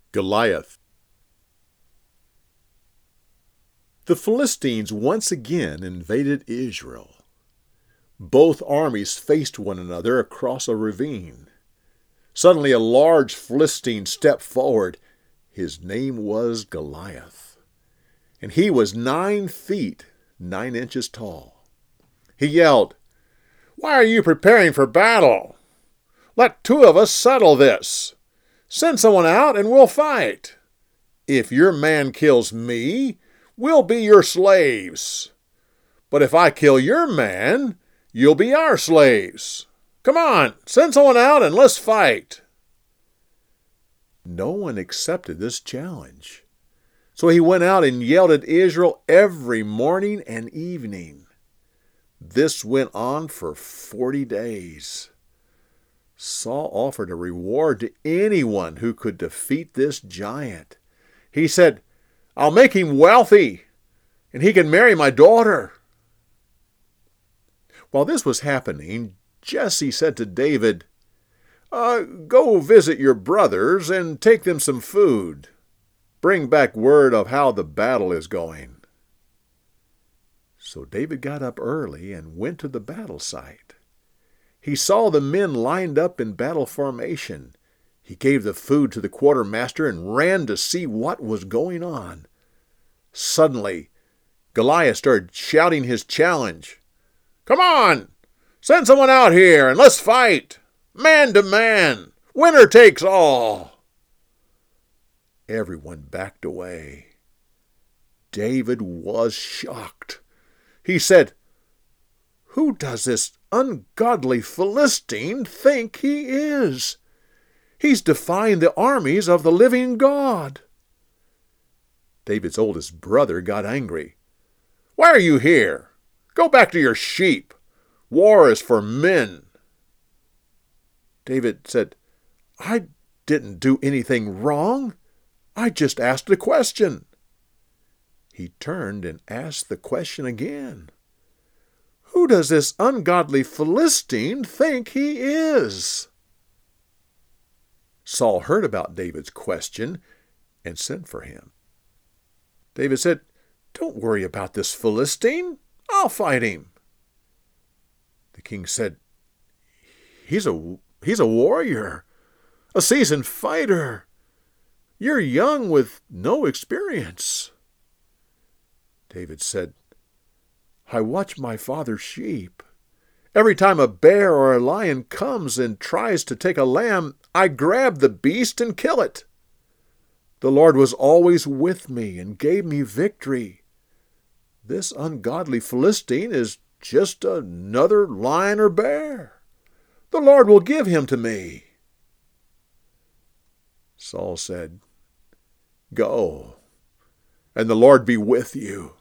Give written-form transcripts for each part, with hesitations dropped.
Goliath. The Philistines once again invaded Israel. Both armies faced one another across a ravine. Suddenly a large Philistine stepped forward. His name was Goliath, and he was 9 feet 9 inches tall. He yelled, "Why are you preparing for battle? Let 2 of us settle this. Send someone out and we'll fight. If your man kills me, we'll be your slaves. But if I kill your man, you'll be our slaves. Come on, send someone out and let's fight." No one accepted this challenge. So he went out and yelled at Israel every morning and evening. This went on for 40 days. Saul offered a reward to anyone who could defeat this giant. He said, "I'll make him wealthy, and he can marry my daughter." While this was happening, Jesse said to David, "Go visit your brothers and take them some food. Bring back word of how the battle is going." So David got up early and went to the battle site. He saw the men lined up in battle formation. He gave the food to the quartermaster and ran to see what was going on. Suddenly, Goliath started shouting his challenge. "Come on! Send someone out here and let's fight! Man to man! Winner takes all!" Everyone backed away. David was shocked. He said, "Who does this ungodly Philistine think he is? He's defying the armies of the living God." David's oldest brother got angry. "Why are you here? Go back to your sheep. War is for men." David said, "I didn't do anything wrong. I just asked a question." He turned and asked the question again. "Who does this ungodly Philistine think he is?" Saul heard about David's question and sent for him. David said, "Don't worry about this Philistine. I'll fight him." The king said, He's a warrior, a seasoned fighter. You're young with no experience." David said, "I watch my father's sheep. Every time a bear or a lion comes and tries to take a lamb, I grab the beast and kill it. The Lord was always with me and gave me victory. This ungodly Philistine is just another lion or bear. The Lord will give him to me." Saul said, "Go, and the Lord be with you."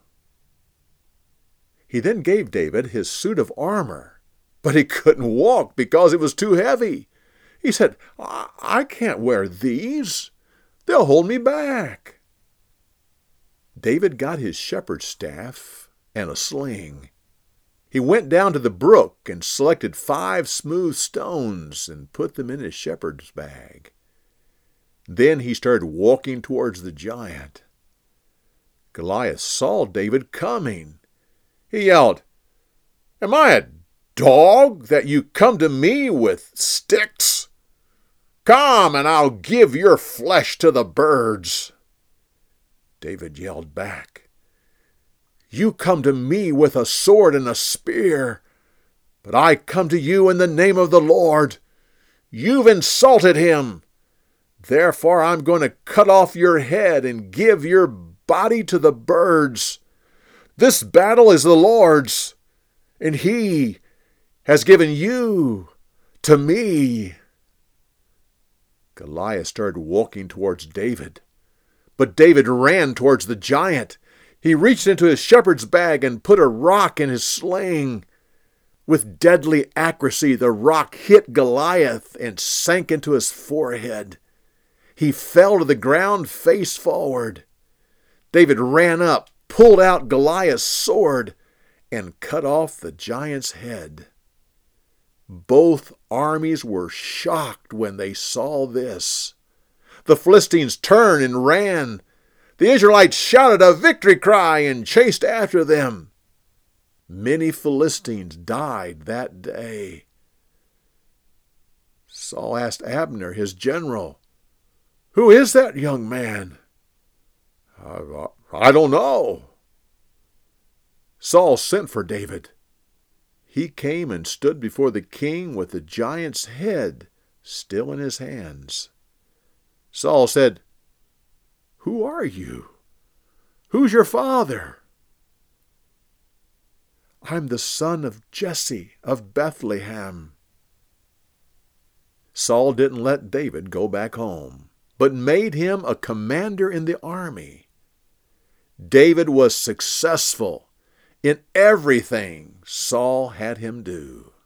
He then gave David his suit of armor, but he couldn't walk because it was too heavy. He said, I can't wear these. They'll hold me back." David got his shepherd's staff and a sling. He went down to the brook and selected 5 smooth stones and put them in his shepherd's bag. Then he started walking towards the giant. Goliath saw David coming. He yelled, "Am I a dog that you come to me with sticks? Come and I'll give your flesh to the birds." David yelled back, "You come to me with a sword and a spear, but I come to you in the name of the Lord. You've insulted him. Therefore I'm going to cut off your head and give your body to the birds. This battle is the Lord's, and he has given you to me." Goliath started walking towards David, but David ran towards the giant. He reached into his shepherd's bag and put a rock in his sling. With deadly accuracy, the rock hit Goliath and sank into his forehead. He fell to the ground face forward. David ran up, pulled out Goliath's sword, and cut off the giant's head. Both armies were shocked when they saw this. The Philistines turned and ran. The Israelites shouted a victory cry and chased after them. Many Philistines died that day. Saul asked Abner, his general, "Who is that young man?" I don't know." Saul sent for David. He came and stood before the king with the giant's head still in his hands. Saul said, "Who are you? Who's your father?" "I'm the son of Jesse of Bethlehem." Saul didn't let David go back home, but made him a commander in the army. David was successful in everything Saul had him do.